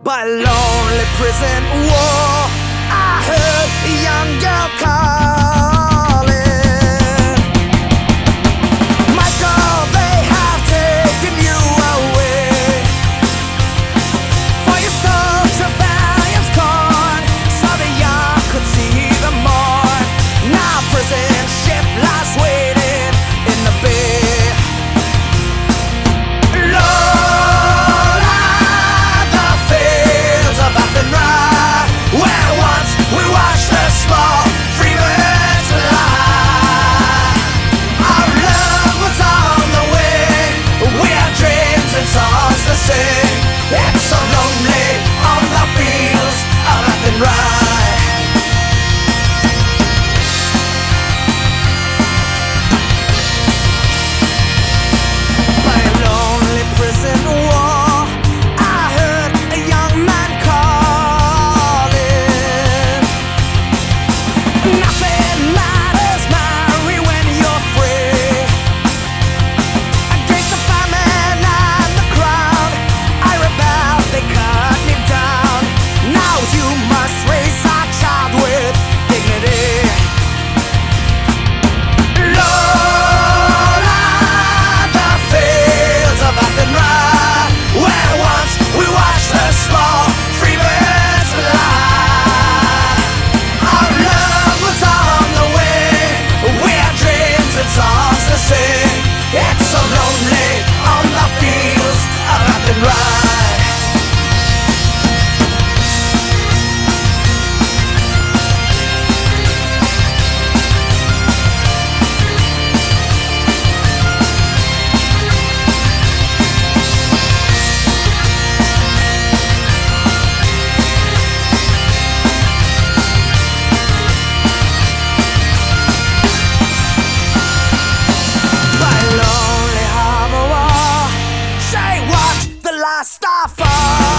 by a lonely prison wall. I heard a young girl calling, Michael, they have taken you away, for you stole Trevelyan's corn, so the young could see the morn. Now prison ship lies waiting in the bay. It's so lonely on the fields of Athenry. By a lonely prison wall, I heard a young man calling. Nothing matters, Mary, when you're free. Against the famine and the crowd, I rebelled, they cut me down. Now you must raise our child with dignity. Lola, the fields of Athenry, where once we watched the small free birds fly. Our love was on the way, we had dreams and songs to sing. It's so lonely on the fields of Athenry. By lonely harbor wall, say what the last star falls.